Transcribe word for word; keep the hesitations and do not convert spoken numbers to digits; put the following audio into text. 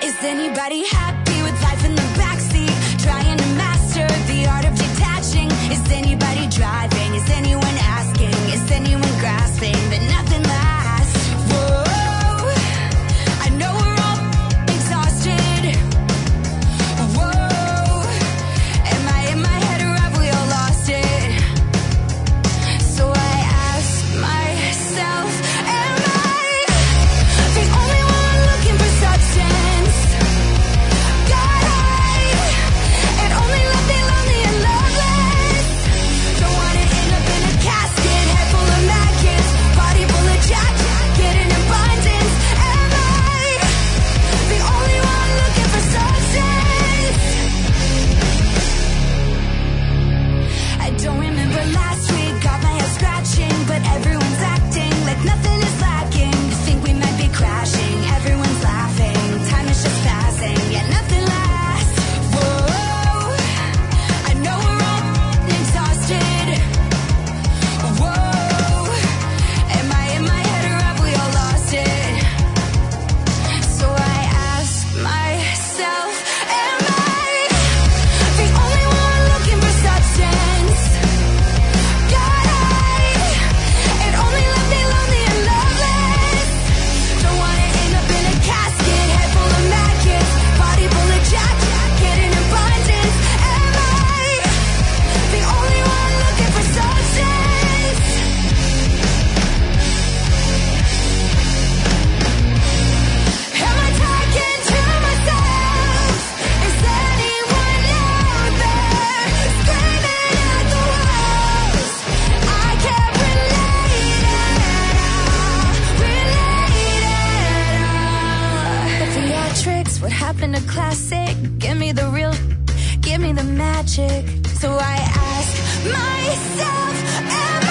Is anybody happy with life in the backseat? Trying to master the art of detaching. Is anybody driving? Is anyone asking? Is anyone grasping that nothing lasts? Whoa, I know we're all exhausted. Whoa, am I in my head or have we all lost it? So I ask myself, am I the only one looking for substance? God, I, it only left me lonely and loveless. Don't wanna end up in a casket, head full of maggots, body full of jack, get in abundance. Am I the only one looking for substance? I don't remember last week, got my head scratching, but everyone's acting like nothing is lacking. You think we might be crashing, everyone's laughing, time is just passing, yet nothing lasts. Whoa, I know we're all exhausted. Whoa, am I in my head or have we all lost it? So I ask myself, am I the only one looking for substance? God, I, it only left me lonely and loveless. Don't wanna end up in a casket, head full of maggots, body full of jack, get in abundance. Am I the only one looking for substance? Am I talking to myself? Is anyone out there screaming at the walls? I can't relate at all, relate at all. The theatrics, what happened to classic? Give me the real, give me the magic. So I ask myself, am